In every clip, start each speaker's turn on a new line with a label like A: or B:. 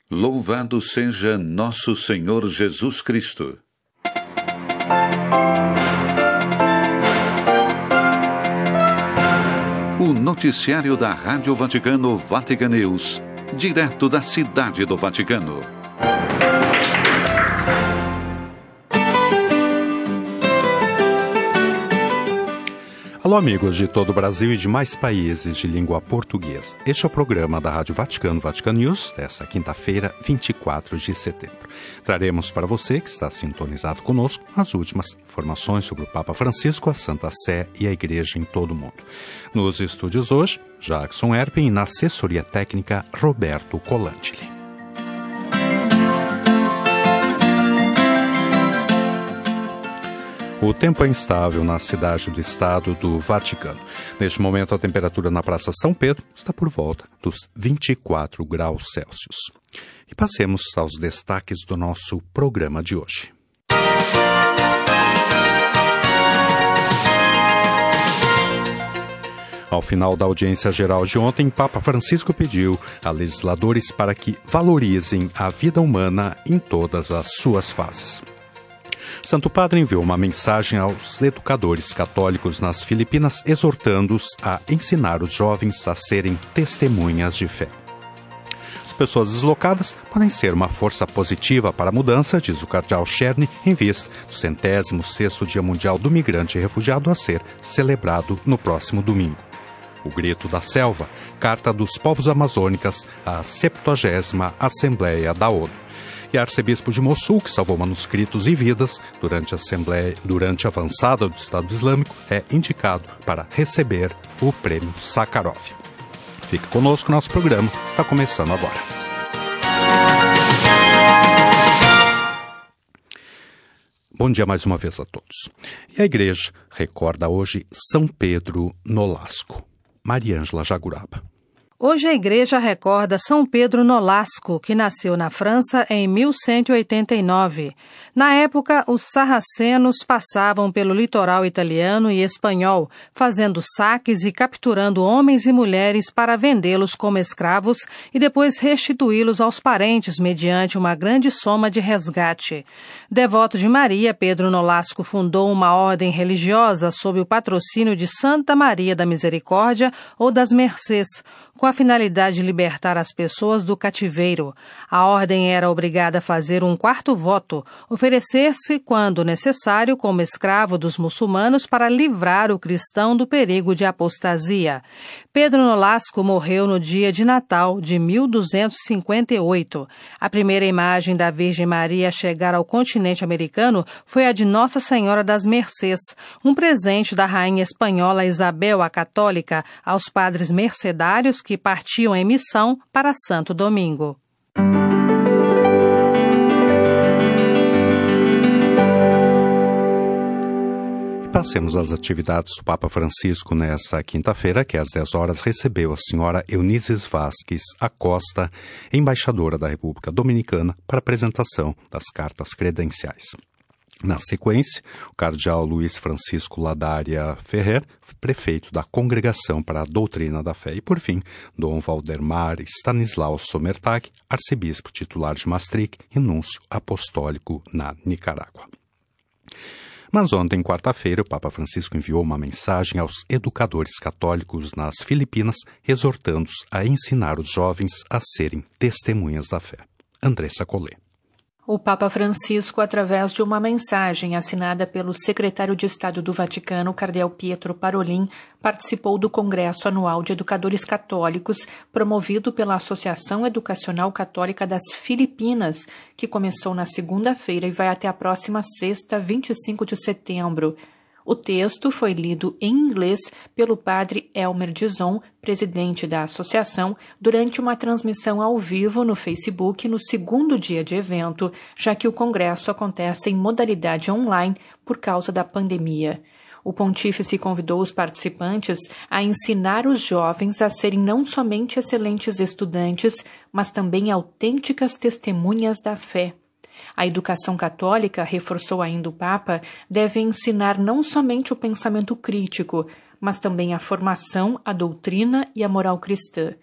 A: Louvado seja nosso Senhor Jesus Cristo. O noticiário da Rádio Vaticano Vatican News, direto da Cidade do Vaticano.
B: Alô, amigos de todo o Brasil e de mais países de língua portuguesa. Este é o programa da Rádio Vaticano, Vatican News, desta quinta-feira, 24 de setembro. Traremos para você, que está sintonizado conosco, as últimas informações sobre o Papa Francisco, a Santa Sé e a Igreja em todo o mundo. Nos estúdios hoje, Jackson Erpen e na assessoria técnica, Roberto Colantili. O tempo é instável na cidade do Estado do Vaticano. Neste momento, a temperatura na Praça São Pedro está por volta dos 24 graus Celsius. E passemos aos destaques do nosso programa de hoje. Ao final da audiência geral de ontem, Papa Francisco pediu a legisladores para que valorizem a vida humana em todas as suas fases. Santo Padre enviou uma mensagem aos educadores católicos nas Filipinas, exortando-os a ensinar os jovens a serem testemunhas de fé. As pessoas deslocadas podem ser uma força positiva para a mudança, diz o cardeal Czerny, em vista do 106º Dia Mundial do Migrante e Refugiado a ser celebrado no próximo domingo. O Grito da Selva, Carta dos Povos Amazônicas, a 70ª Assembleia da ONU. E arcebispo de Mossul, que salvou manuscritos e vidas durante a avançada do Estado Islâmico, é indicado para receber o prêmio Sakharov. Fique conosco, nosso programa está começando agora. Bom dia mais uma vez a todos. E a Igreja recorda hoje São Pedro Nolasco. Maria Ângela Jaguraba.
C: Hoje a Igreja recorda São Pedro Nolasco, que nasceu na França em 1189. Na época, os sarracenos passavam pelo litoral italiano e espanhol, fazendo saques e capturando homens e mulheres para vendê-los como escravos e depois restituí-los aos parentes mediante uma grande soma de resgate. Devoto de Maria, Pedro Nolasco fundou uma ordem religiosa sob o patrocínio de Santa Maria da Misericórdia ou das Mercês, com a finalidade de libertar as pessoas do cativeiro. A ordem era obrigada a fazer um quarto voto, oferecer-se, quando necessário, como escravo dos muçulmanos para livrar o cristão do perigo de apostasia. Pedro Nolasco morreu no dia de Natal de 1258. A primeira imagem da Virgem Maria a chegar ao continente americano foi a de Nossa Senhora das Mercês, um presente da rainha espanhola Isabel a Católica aos padres mercedários que partiam em missão para Santo Domingo.
B: E passemos às atividades do Papa Francisco nessa quinta-feira, que às 10 horas recebeu a senhora Eunices Vasques Acosta, embaixadora da República Dominicana, para apresentação das cartas credenciais. Na sequência, o cardeal Luiz Francisco Ladaria Ferrer, prefeito da Congregação para a Doutrina da Fé, e, por fim, Dom Valdemar Stanislau Sommertag, arcebispo titular de Maastricht e núncio apostólico na Nicarágua. Mas ontem, quarta-feira, o Papa Francisco enviou uma mensagem aos educadores católicos nas Filipinas, exortando-os a ensinar os jovens a serem testemunhas da fé. Andressa Collet.
D: O Papa Francisco, através de uma mensagem assinada pelo secretário de Estado do Vaticano, cardeal Pietro Parolin, participou do Congresso Anual de Educadores Católicos, promovido pela Associação Educacional Católica das Filipinas, que começou na segunda-feira e vai até a próxima sexta, 25 de setembro. O texto foi lido em inglês pelo padre Elmer Dizon, presidente da associação, durante uma transmissão ao vivo no Facebook no segundo dia de evento, já que o congresso acontece em modalidade online por causa da pandemia. O pontífice convidou os participantes a ensinar os jovens a serem não somente excelentes estudantes, mas também autênticas testemunhas da fé. A educação católica, reforçou ainda o Papa, deve ensinar não somente o pensamento crítico, mas também a formação, a doutrina e a moral cristã.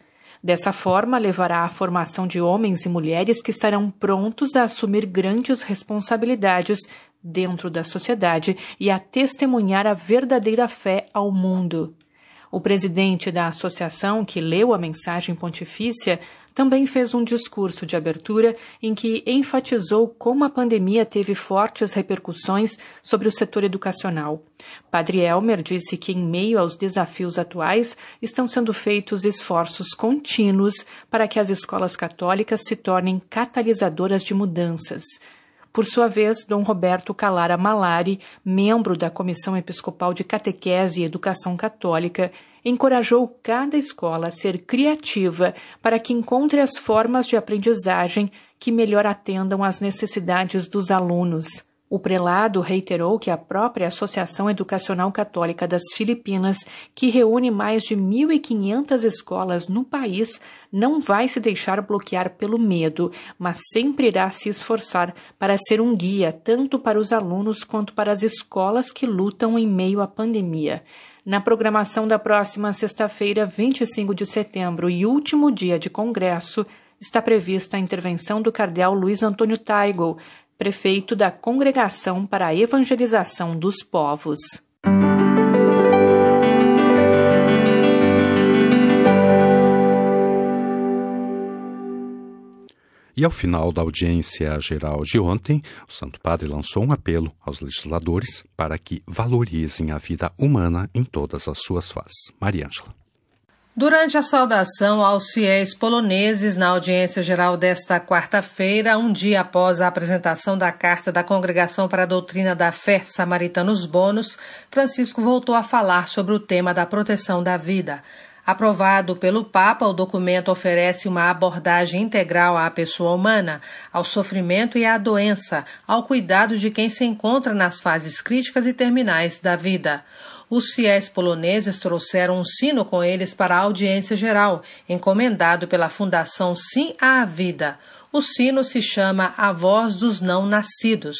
D: Dessa forma, levará à formação de homens e mulheres que estarão prontos a assumir grandes responsabilidades dentro da sociedade e a testemunhar a verdadeira fé ao mundo. O presidente da associação, que leu a mensagem pontifícia, também fez um discurso de abertura em que enfatizou como a pandemia teve fortes repercussões sobre o setor educacional. Padre Elmer disse que, em meio aos desafios atuais, estão sendo feitos esforços contínuos para que as escolas católicas se tornem catalisadoras de mudanças. Por sua vez, Dom Roberto Calara Malari, membro da Comissão Episcopal de Catequese e Educação Católica, encorajou cada escola a ser criativa para que encontre as formas de aprendizagem que melhor atendam às necessidades dos alunos. O prelado reiterou que a própria Associação Educacional Católica das Filipinas, que reúne mais de 1.500 escolas no país, não vai se deixar bloquear pelo medo, mas sempre irá se esforçar para ser um guia tanto para os alunos quanto para as escolas que lutam em meio à pandemia. Na programação da próxima sexta-feira, 25 de setembro e último dia de congresso, está prevista a intervenção do cardeal Luiz Antônio Taigo, prefeito da Congregação para a Evangelização dos Povos.
B: E ao final da audiência geral de ontem, o Santo Padre lançou um apelo aos legisladores para que valorizem a vida humana em todas as suas faces. Maria Ângela.
C: Durante a saudação aos fiéis poloneses na audiência geral desta quarta-feira, um dia após a apresentação da Carta da Congregação para a Doutrina da Fé Samaritanos Bonus, Francisco voltou a falar sobre o tema da proteção da vida. Aprovado pelo Papa, o documento oferece uma abordagem integral à pessoa humana, ao sofrimento e à doença, ao cuidado de quem se encontra nas fases críticas e terminais da vida. Os fiéis poloneses trouxeram um sino com eles para a audiência geral, encomendado pela Fundação Sim à Vida. O sino se chama A Voz dos Não Nascidos.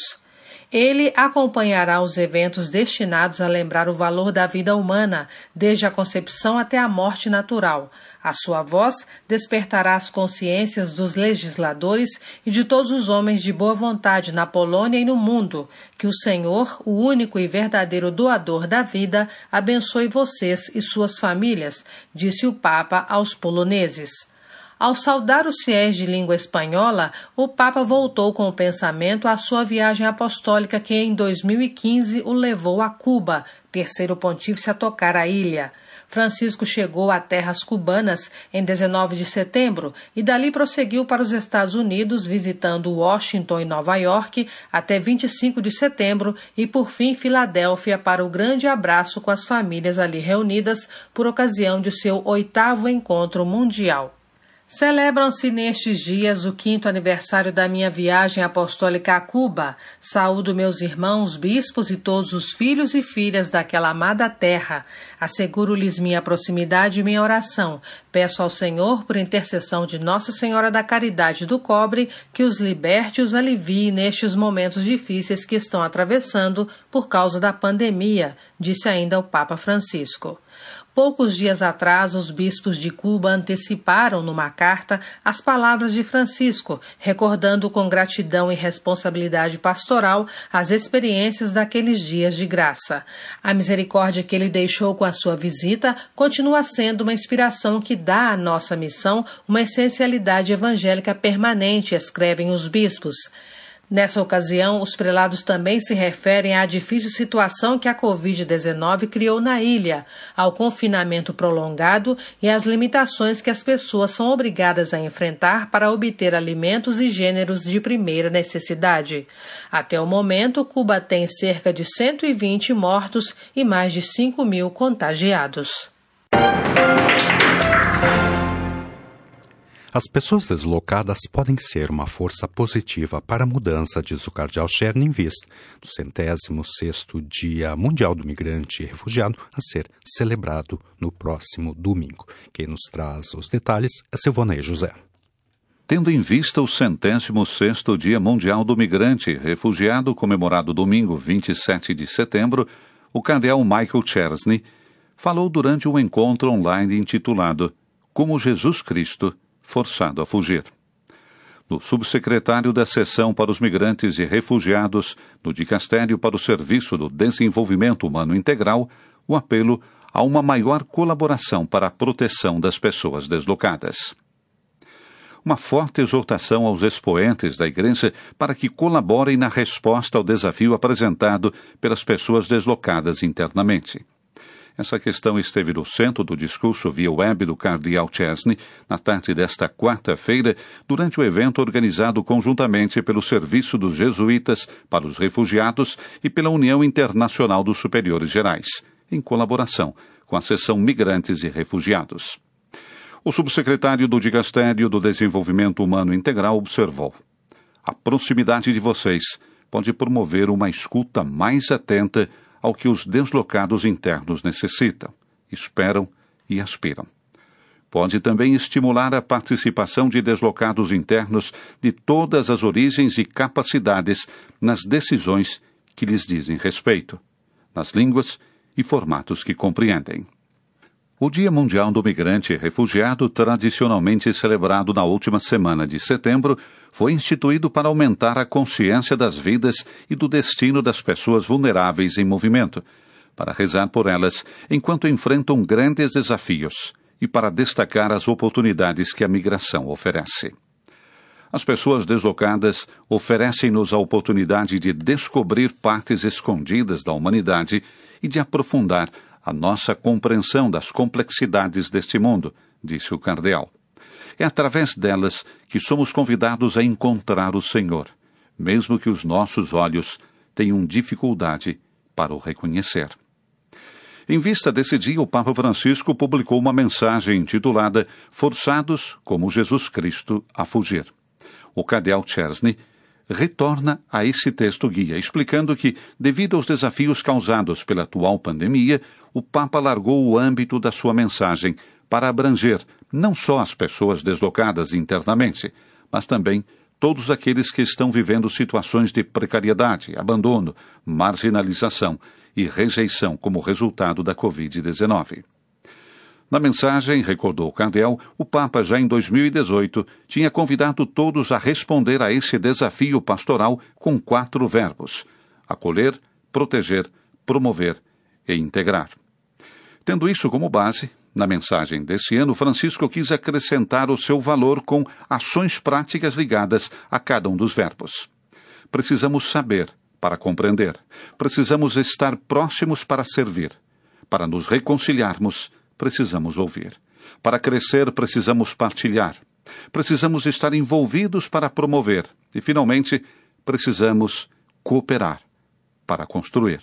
C: Ele acompanhará os eventos destinados a lembrar o valor da vida humana, desde a concepção até a morte natural. A sua voz despertará as consciências dos legisladores e de todos os homens de boa vontade na Polônia e no mundo. Que o Senhor, o único e verdadeiro doador da vida, abençoe vocês e suas famílias, disse o Papa aos poloneses. Ao saudar os fiéis de língua espanhola, o Papa voltou com o pensamento à sua viagem apostólica que em 2015 o levou a Cuba, terceiro pontífice a tocar a ilha. Francisco chegou a terras cubanas em 19 de setembro e dali prosseguiu para os Estados Unidos, visitando Washington e Nova York até 25 de setembro e, por fim, Filadélfia para o grande abraço com as famílias ali reunidas por ocasião de seu 8º encontro mundial. Celebram-se nestes dias o 5º aniversário da minha viagem apostólica a Cuba. Saúdo meus irmãos, bispos e todos os filhos e filhas daquela amada terra. Asseguro-lhes minha proximidade e minha oração. Peço ao Senhor, por intercessão de Nossa Senhora da Caridade do Cobre, que os liberte e os alivie nestes momentos difíceis que estão atravessando por causa da pandemia, disse ainda o Papa Francisco. Poucos dias atrás, os bispos de Cuba anteciparam numa carta as palavras de Francisco, recordando com gratidão e responsabilidade pastoral as experiências daqueles dias de graça. A misericórdia que ele deixou com a sua visita continua sendo uma inspiração que dá à nossa missão uma essencialidade evangélica permanente, escrevem os bispos. Nessa ocasião, os prelados também se referem à difícil situação que a Covid-19 criou na ilha, ao confinamento prolongado e às limitações que as pessoas são obrigadas a enfrentar para obter alimentos e gêneros de primeira necessidade. Até o momento, Cuba tem cerca de 120 mortos e mais de 5.000 contagiados.
B: As pessoas deslocadas podem ser uma força positiva para a mudança, diz o cardeal Czerny, em vista do 106º Dia Mundial do Migrante e Refugiado a ser celebrado no próximo domingo. Quem nos traz os detalhes é Silvonei José.
A: Tendo em vista o 106º Dia Mundial do Migrante e Refugiado, comemorado domingo 27 de setembro, o cardeal Michael Czerny falou durante um encontro online intitulado como Jesus Cristo, forçado a fugir. No subsecretário da Seção para os Migrantes e Refugiados, no Dicastério para o Serviço do Desenvolvimento Humano Integral, o apelo a uma maior colaboração para a proteção das pessoas deslocadas. Uma forte exortação aos expoentes da Igreja para que colaborem na resposta ao desafio apresentado pelas pessoas deslocadas internamente. Essa questão esteve no centro do discurso via web do cardeal Czerny na tarde desta quarta-feira, durante o evento organizado conjuntamente pelo Serviço dos Jesuítas para os Refugiados e pela União Internacional dos Superiores Gerais, em colaboração com a Seção Migrantes e Refugiados. O subsecretário do Dicastério do Desenvolvimento Humano Integral observou: a proximidade de vocês pode promover uma escuta mais atenta ao que os deslocados internos necessitam, esperam e aspiram. Pode também estimular a participação de deslocados internos de todas as origens e capacidades nas decisões que lhes dizem respeito, nas línguas e formatos que compreendem. O Dia Mundial do Migrante e Refugiado, tradicionalmente celebrado na última semana de setembro, foi instituído para aumentar a consciência das vidas e do destino das pessoas vulneráveis em movimento, para rezar por elas enquanto enfrentam grandes desafios e para destacar as oportunidades que a migração oferece. As pessoas deslocadas oferecem-nos a oportunidade de descobrir partes escondidas da humanidade e de aprofundar a nossa compreensão das complexidades deste mundo, disse o cardeal. É através delas que somos convidados a encontrar o Senhor, mesmo que os nossos olhos tenham dificuldade para o reconhecer. Em vista desse dia, o Papa Francisco publicou uma mensagem intitulada Forçados como Jesus Cristo a Fugir. O cardeal Czerny retorna a esse texto guia, explicando que, devido aos desafios causados pela atual pandemia, o Papa alargou o âmbito da sua mensagem para abranger não só as pessoas deslocadas internamente, mas também todos aqueles que estão vivendo situações de precariedade, abandono, marginalização e rejeição como resultado da Covid-19. Na mensagem, recordou o cardeal, o Papa já em 2018 tinha convidado todos a responder a esse desafio pastoral com 4 verbos: acolher, proteger, promover e integrar. Tendo isso como base, na mensagem desse ano, Francisco quis acrescentar o seu valor com ações práticas ligadas a cada um dos verbos. Precisamos saber para compreender. Precisamos estar próximos para servir. Para nos reconciliarmos, precisamos ouvir. Para crescer, precisamos partilhar. Precisamos estar envolvidos para promover. E, finalmente, precisamos cooperar para construir.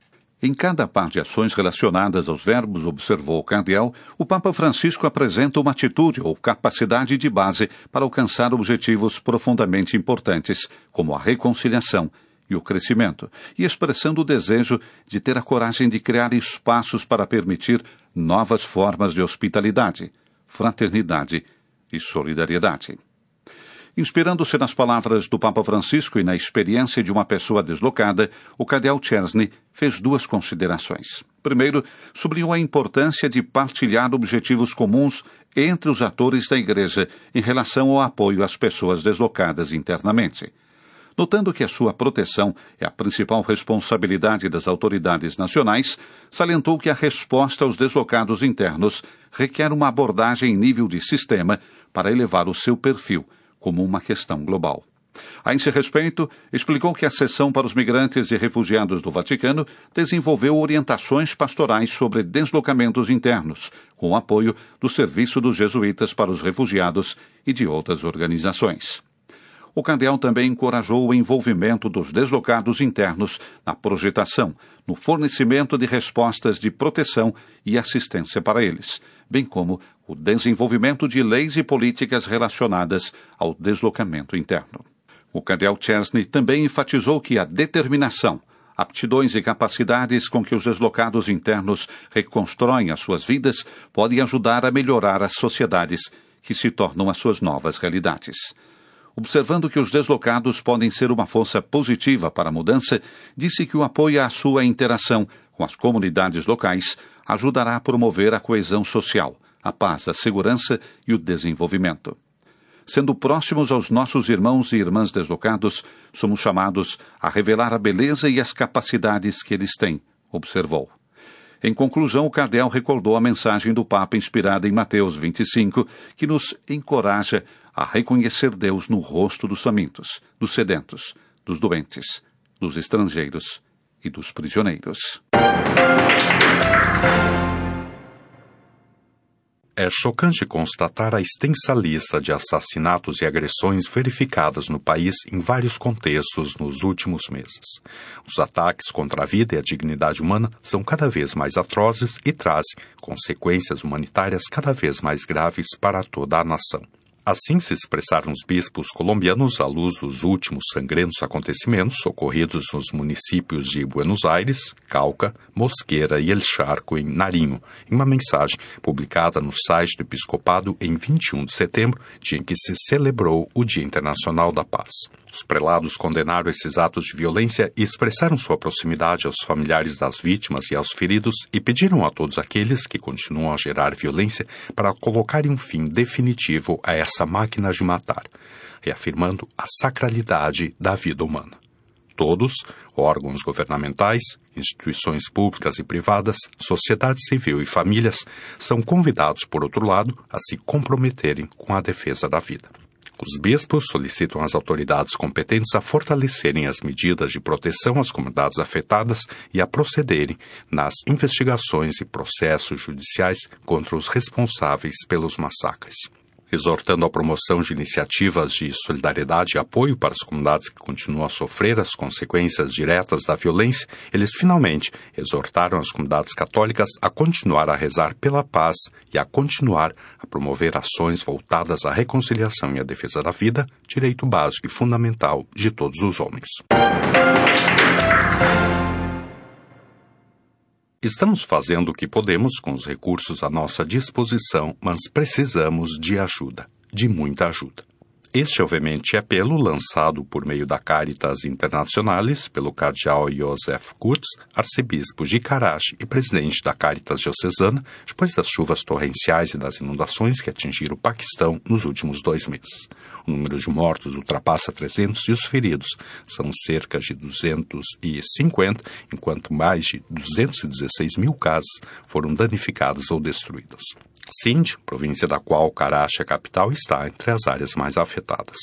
A: Em cada par de ações relacionadas aos verbos, observou o cardeal, o Papa Francisco apresenta uma atitude ou capacidade de base para alcançar objetivos profundamente importantes, como a reconciliação e o crescimento, e expressando o desejo de ter a coragem de criar espaços para permitir novas formas de hospitalidade, fraternidade e solidariedade. Inspirando-se nas palavras do Papa Francisco e na experiência de uma pessoa deslocada, o cardeal Czerny fez 2 considerações. Primeiro, sublinhou a importância de partilhar objetivos comuns entre os atores da Igreja em relação ao apoio às pessoas deslocadas internamente. Notando que a sua proteção é a principal responsabilidade das autoridades nacionais, salientou que a resposta aos deslocados internos requer uma abordagem em nível de sistema para elevar o seu perfil como uma questão global. A esse respeito, explicou que a Seção para os Migrantes e Refugiados do Vaticano desenvolveu orientações pastorais sobre deslocamentos internos, com o apoio do Serviço dos Jesuítas para os Refugiados e de outras organizações. O cardeal também encorajou o envolvimento dos deslocados internos na projetação, no fornecimento de respostas de proteção e assistência para eles, bem como o desenvolvimento de leis e políticas relacionadas ao deslocamento interno. O cardeal Czerny também enfatizou que a determinação, aptidões e capacidades com que os deslocados internos reconstroem as suas vidas podem ajudar a melhorar as sociedades que se tornam as suas novas realidades. Observando que os deslocados podem ser uma força positiva para a mudança, disse que o apoio à sua interação com as comunidades locais ajudará a promover a coesão social, a paz, a segurança e o desenvolvimento. Sendo próximos aos nossos irmãos e irmãs deslocados, somos chamados a revelar a beleza e as capacidades que eles têm, observou. Em conclusão, o cardeal recordou a mensagem do Papa inspirada em Mateus 25, que nos encoraja a reconhecer Deus no rosto dos famintos, dos sedentos, dos doentes, dos estrangeiros e dos prisioneiros.
B: É chocante constatar a extensa lista de assassinatos e agressões verificadas no país em vários contextos nos últimos meses. Os ataques contra a vida e a dignidade humana são cada vez mais atrozes e trazem consequências humanitárias cada vez mais graves para toda a nação. Assim se expressaram os bispos colombianos à luz dos últimos sangrentos acontecimentos ocorridos nos municípios de Buenos Aires, Cauca, Mosquera e El Charco, em Nariño, em uma mensagem publicada no site do Episcopado em 21 de setembro, dia em que se celebrou o Dia Internacional da Paz. Os prelados condenaram esses atos de violência e expressaram sua proximidade aos familiares das vítimas e aos feridos e pediram a todos aqueles que continuam a gerar violência para colocarem um fim definitivo a essa máquina de matar, reafirmando a sacralidade da vida humana. Todos, órgãos governamentais, instituições públicas e privadas, sociedade civil e famílias, são convidados, por outro lado, a se comprometerem com a defesa da vida. Os bispos solicitam às autoridades competentes a fortalecerem as medidas de proteção às comunidades afetadas e a procederem nas investigações e processos judiciais contra os responsáveis pelos massacres. Exortando a promoção de iniciativas de solidariedade e apoio para as comunidades que continuam a sofrer as consequências diretas da violência, eles finalmente exortaram as comunidades católicas a continuar a rezar pela paz e a continuar a promover ações voltadas à reconciliação e à defesa da vida, direito básico e fundamental de todos os homens. Estamos fazendo o que podemos com os recursos à nossa disposição, mas precisamos de ajuda, de muita ajuda. Este é o veemente apelo lançado por meio da Caritas Internationalis pelo cardeal Joseph Kurtz, arcebispo de Karachi e presidente da Caritas Diocesana, depois das chuvas torrenciais e das inundações que atingiram o Paquistão nos últimos 2 meses. O número de mortos ultrapassa 300 e os feridos são cerca de 250, enquanto mais de 216 mil casas foram danificadas ou destruídas. Sindh, província da qual Karachi, a capital, está entre as áreas mais afetadas.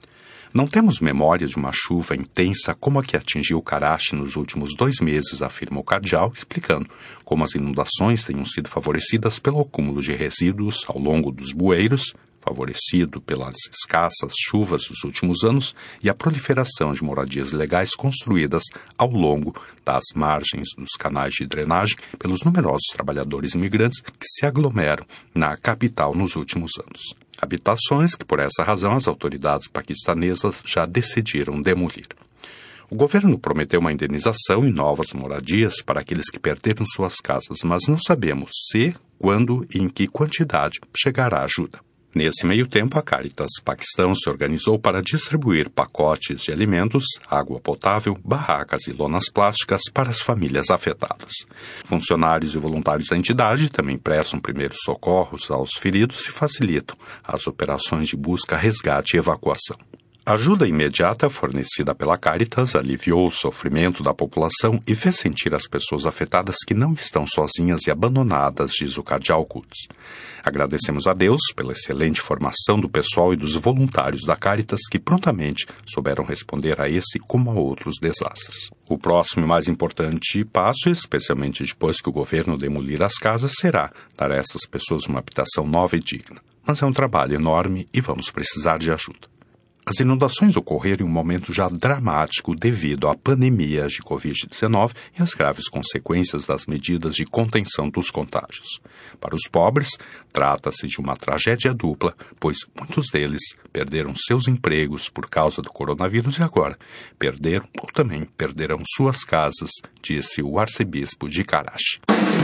B: Não temos memória de uma chuva intensa como a que atingiu Karachi nos últimos 2 meses, afirma o cardeal, explicando como as inundações tenham sido favorecidas pelo acúmulo de resíduos ao longo dos bueiros, favorecido pelas escassas chuvas dos últimos anos e a proliferação de moradias ilegais construídas ao longo das margens dos canais de drenagem pelos numerosos trabalhadores imigrantes que se aglomeram na capital nos últimos anos. Habitações que, por essa razão, as autoridades paquistanesas já decidiram demolir. O governo prometeu uma indenização e novas moradias para aqueles que perderam suas casas, mas não sabemos se, quando e em que quantidade chegará a ajuda. Nesse meio tempo, a Caritas Paquistão se organizou para distribuir pacotes de alimentos, água potável, barracas e lonas plásticas para as famílias afetadas. Funcionários e voluntários da entidade também prestam primeiros socorros aos feridos e facilitam as operações de busca, resgate e evacuação. A ajuda imediata fornecida pela Caritas aliviou o sofrimento da população e fez sentir as pessoas afetadas que não estão sozinhas e abandonadas, diz o cardeal Kurtz. Agradecemos a Deus pela excelente formação do pessoal e dos voluntários da Caritas que prontamente souberam responder a esse como a outros desastres. O próximo e mais importante passo, especialmente depois que o governo demolir as casas, será dar a essas pessoas uma habitação nova e digna. Mas é um trabalho enorme e vamos precisar de ajuda. As inundações ocorreram em um momento já dramático devido à pandemia de Covid-19 e às graves consequências das medidas de contenção dos contágios. Para os pobres, trata-se de uma tragédia dupla, pois muitos deles perderam seus empregos por causa do coronavírus e agora perderam ou também perderão suas casas, disse o arcebispo de Karachi.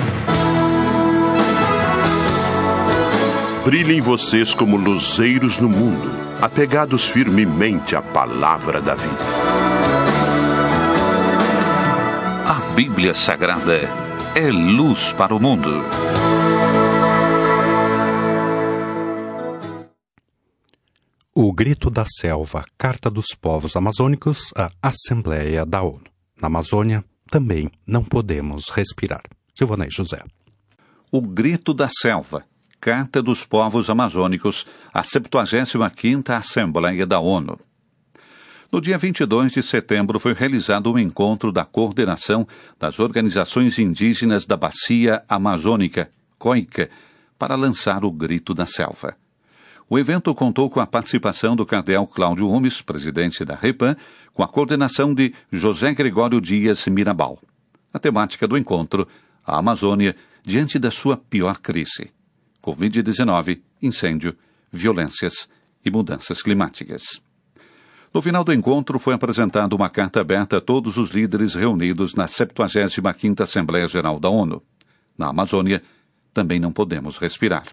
E: Brilhem vocês como luzeiros no mundo, apegados firmemente à palavra da vida.
A: A Bíblia Sagrada é luz para o mundo.
B: O Grito da Selva, Carta dos Povos Amazônicos à Assembleia da ONU. Na Amazônia, também não podemos respirar. Silvanei José.
A: O Grito da Selva, Carta dos Povos Amazônicos à 75ª Assembleia da ONU. No dia 22 de setembro foi realizado um encontro da coordenação das organizações indígenas da Bacia Amazônica, COICA, para lançar o Grito da Selva. O evento contou com a participação do cardeal Cláudio Gomes, presidente da REPAM, com a coordenação de José Gregório Dias Mirabal. A temática do encontro, a Amazônia diante da sua pior crise: Covid-19, incêndio, violências e mudanças climáticas. No final do encontro foi apresentada uma carta aberta a todos os líderes reunidos na 75ª Assembleia Geral da ONU. Na Amazônia, também não podemos respirar.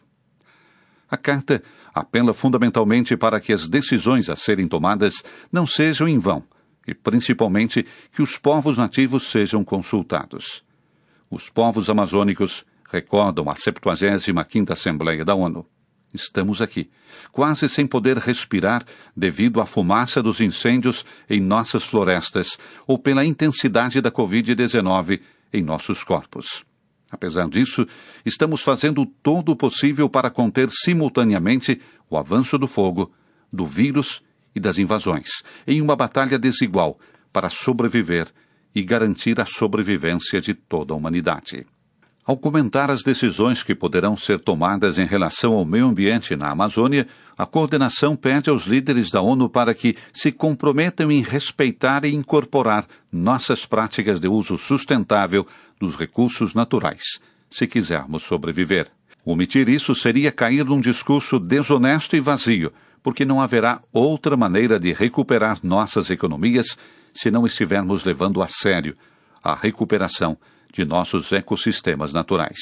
A: A carta apela fundamentalmente para que as decisões a serem tomadas não sejam em vão e, principalmente, que os povos nativos sejam consultados. Os povos amazônicos recordam a 75ª Assembleia da ONU. Estamos aqui, quase sem poder respirar devido à fumaça dos incêndios em nossas florestas ou pela intensidade da Covid-19 em nossos corpos. Apesar disso, estamos fazendo todo o possível para conter simultaneamente o avanço do fogo, do vírus e das invasões, em uma batalha desigual para sobreviver e garantir a sobrevivência de toda a humanidade. Ao comentar as decisões que poderão ser tomadas em relação ao meio ambiente na Amazônia, a coordenação pede aos líderes da ONU para que se comprometam em respeitar e incorporar nossas práticas de uso sustentável dos recursos naturais, se quisermos sobreviver. Omitir isso seria cair num discurso desonesto e vazio, porque não haverá outra maneira de recuperar nossas economias se não estivermos levando a sério a recuperação de nossos ecossistemas naturais.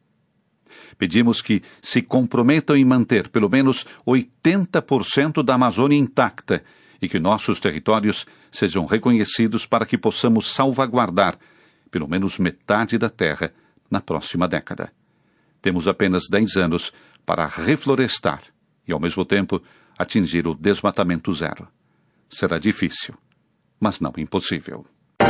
A: Pedimos que se comprometam em manter pelo menos 80% da Amazônia intacta e que nossos territórios sejam reconhecidos para que possamos salvaguardar pelo menos metade da terra na próxima década. Temos apenas 10 anos para reflorestar e, ao mesmo tempo, atingir o desmatamento zero. Será difícil, mas não impossível.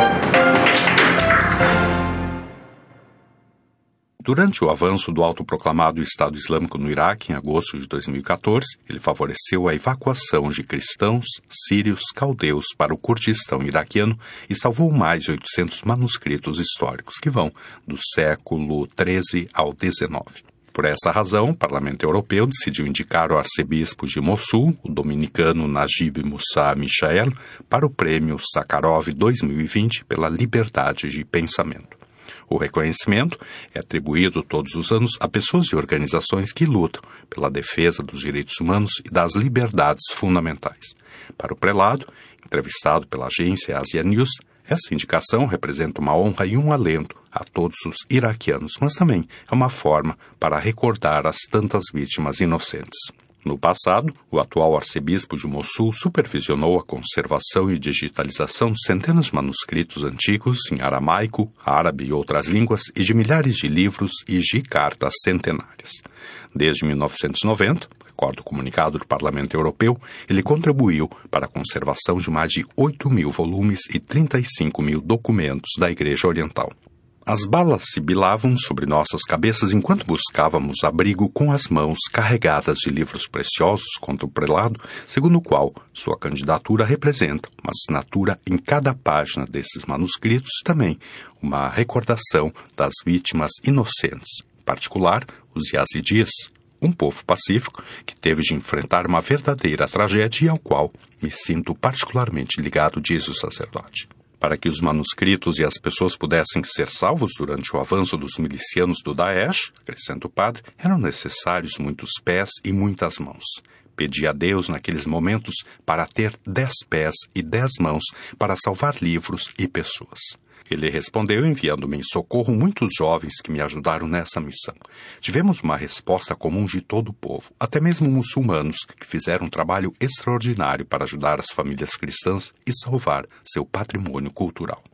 B: Durante o avanço do autoproclamado Estado Islâmico no Iraque, em agosto de 2014, ele favoreceu a evacuação de cristãos, sírios, caldeus para o Kurdistão iraquiano e salvou mais de 800 manuscritos históricos que vão do século XIII ao XIX. Por essa razão, o Parlamento Europeu decidiu indicar o arcebispo de Mossul, o dominicano Najib Musa Michael, para o Prêmio Sakharov 2020 pela liberdade de pensamento. O reconhecimento é atribuído todos os anos a pessoas e organizações que lutam pela defesa dos direitos humanos e das liberdades fundamentais. Para o prelado, entrevistado pela agência Asia News, essa indicação representa uma honra e um alento a todos os iraquianos, mas também é uma forma para recordar as tantas vítimas inocentes. No passado, o atual arcebispo de Mossul supervisionou a conservação e digitalização de centenas de manuscritos antigos em aramaico, árabe e outras línguas e de milhares de livros e de cartas centenárias. Desde 1990, recorda o comunicado do Parlamento Europeu, ele contribuiu para a conservação de mais de 8.000 volumes e 35.000 documentos da Igreja Oriental. As balas sibilavam sobre nossas cabeças enquanto buscávamos abrigo com as mãos carregadas de livros preciosos contra o prelado, segundo o qual sua candidatura representa uma assinatura em cada página desses manuscritos e também uma recordação das vítimas inocentes, em particular os yazidis, um povo pacífico que teve de enfrentar uma verdadeira tragédia e ao qual me sinto particularmente ligado, diz o sacerdote. Para que os manuscritos e as pessoas pudessem ser salvos durante o avanço dos milicianos do Daesh, acrescenta o padre, eram necessários muitos pés e muitas mãos. Pedi a Deus naqueles momentos para ter 10 pés e 10 mãos para salvar livros e pessoas. Ele respondeu enviando-me em socorro muitos jovens que me ajudaram nessa missão. Tivemos uma resposta comum de todo o povo, até mesmo muçulmanos, que fizeram um trabalho extraordinário para ajudar as famílias cristãs e salvar seu patrimônio cultural.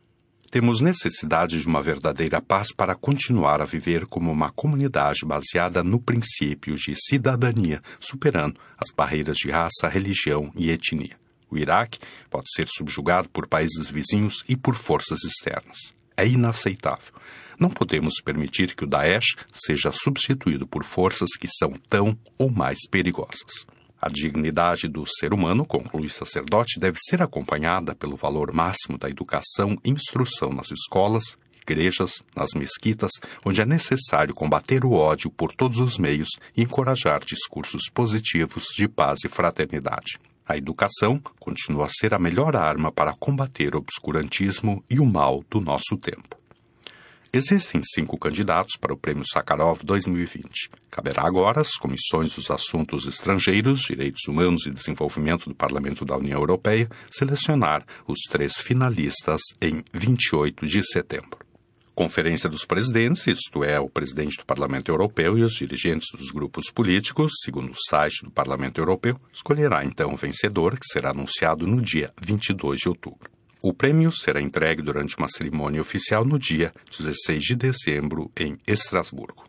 B: Temos necessidade de uma verdadeira paz para continuar a viver como uma comunidade baseada no princípio de cidadania, superando as barreiras de raça, religião e etnia. O Iraque pode ser subjugado por países vizinhos e por forças externas. É inaceitável. Não podemos permitir que o Daesh seja substituído por forças que são tão ou mais perigosas. A dignidade do ser humano, conclui o sacerdote, deve ser acompanhada pelo valor máximo da educação e instrução nas escolas, igrejas, nas mesquitas, onde é necessário combater o ódio por todos os meios e encorajar discursos positivos de paz e fraternidade. A educação continua a ser a melhor arma para combater o obscurantismo e o mal do nosso tempo. Existem 5 candidatos para o Prêmio Sakharov 2020. Caberá agora às comissões dos assuntos estrangeiros, direitos humanos e desenvolvimento do Parlamento da União Europeia selecionar os 3 finalistas em 28 de setembro. Conferência dos Presidentes, isto é, o presidente do Parlamento Europeu e os dirigentes dos grupos políticos, segundo o site do Parlamento Europeu, escolherá então o vencedor, que será anunciado no dia 22 de outubro. O prêmio será entregue durante uma cerimônia oficial no dia 16 de dezembro, em Estrasburgo.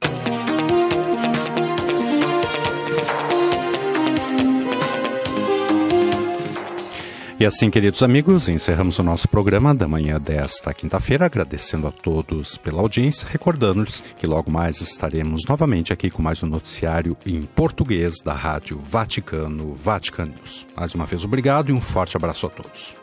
B: E assim, queridos amigos, encerramos o nosso programa da manhã desta quinta-feira, agradecendo a todos pela audiência, recordando-lhes que logo mais estaremos novamente aqui com mais um noticiário em português da Rádio Vaticano, Vatican News. Mais uma vez, obrigado e um forte abraço a todos.